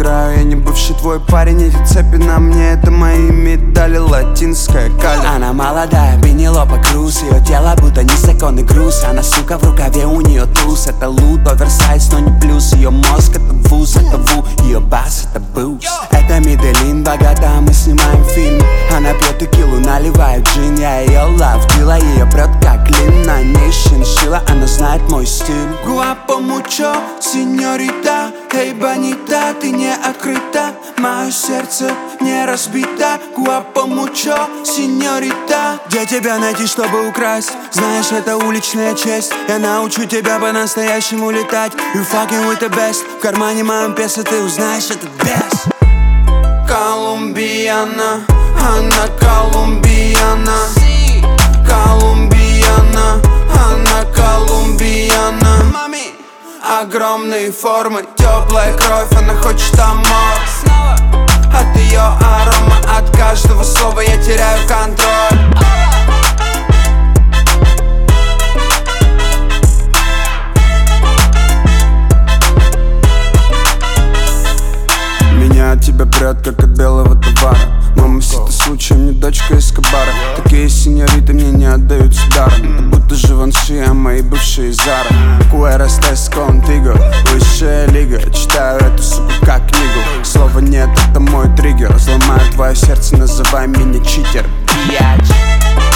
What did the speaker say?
играю, я не бывший твой парень. Эти цепи на мне, это мои медали, латинская каль. Она молодая, Пенелопа Круз. Ее тело будто незаконный груз. Она, сука, в рукаве, у нее туз. Это лут, оверсайз, но не плюс. Ее мозг это вуз, это ву. Ее бас это буст. Это Меделин, богата, мы снимаем фильм. Она пьет текилу, наливает джин. Я ее лав, дела ее прет как лин. На ней шиншила, она знает мой стиль. Guapo mucho, сеньорита. Эй, бонита, ты не открыта. Мое сердце не разбито. Guapo mucho, сеньорита. Где тебя найти, чтобы украсть? Знаешь, это уличная честь. Я научу тебя по-настоящему летать. You fucking with the best. В кармане моем песо, ты узнаешь этот бес. Колумбияна, она колумбияна. Колумбияна, она колумбияна. Огромные формы, теплая кровь, она хочет амор. От ее арома, от каждого слова я теряю контроль. Меня от тебя прет, как от белого товара. Мамасита случаем не дочка Эскобара. Такие сеньориты мне не отдаются даром. Это будто Живанши, а мои бывшие Зара. Куэростес контиго, высшая лига. Читаю эту суку как книгу. Слова нет, это мой триггер. Взломаю твое сердце, называй меня читер, биач.